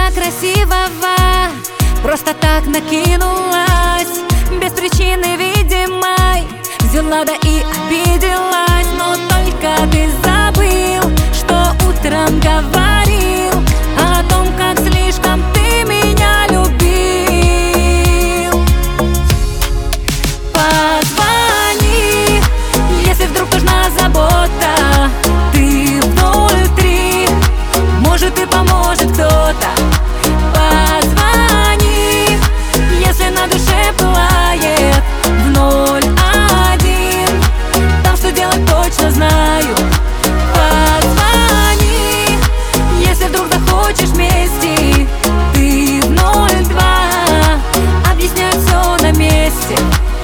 меня красивого просто так накинулась, без причины видимой, взяла да и обиделась. Но только ты забыл, что утром говорил о том, как слишком ты меня любил. Позвони, если вдруг нужна забота, ты в 03, может и поможет кто-то. Позвони, если на душе пылает, в 01, там что делать точно знаю. Позвони, если вдруг захочешь вместе, ты в 02, объясняю все на месте.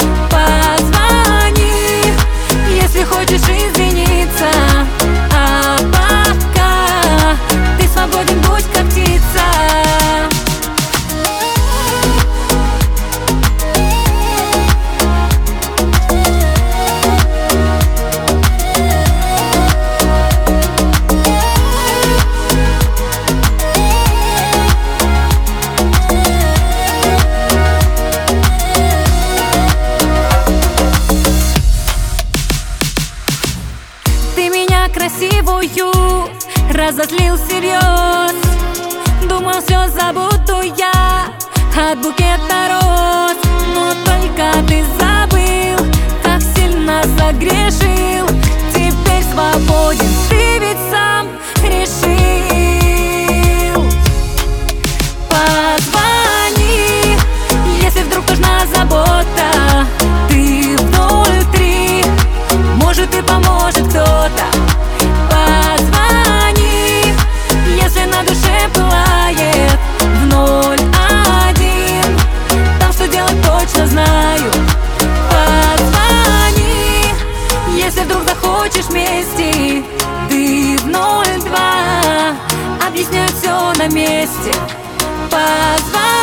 Позвони, если хочешь извиниться, а пока ты свободен, будь как птица. Ты меня красивую разозлил всерьез, думал, все забуду я от букета роз. Но только ты забыл, как сильно согрешил. Теперь свободен, ты ведь сам решил. Позвони, если вдруг нужна забота, ты в 03, может и поможет кто-то. Позвони, если на душе пылает, в 01, там что делать точно знаю. Позвони, если вдруг захочешь вместе, ты в 02, объясняю все на месте. Позвони.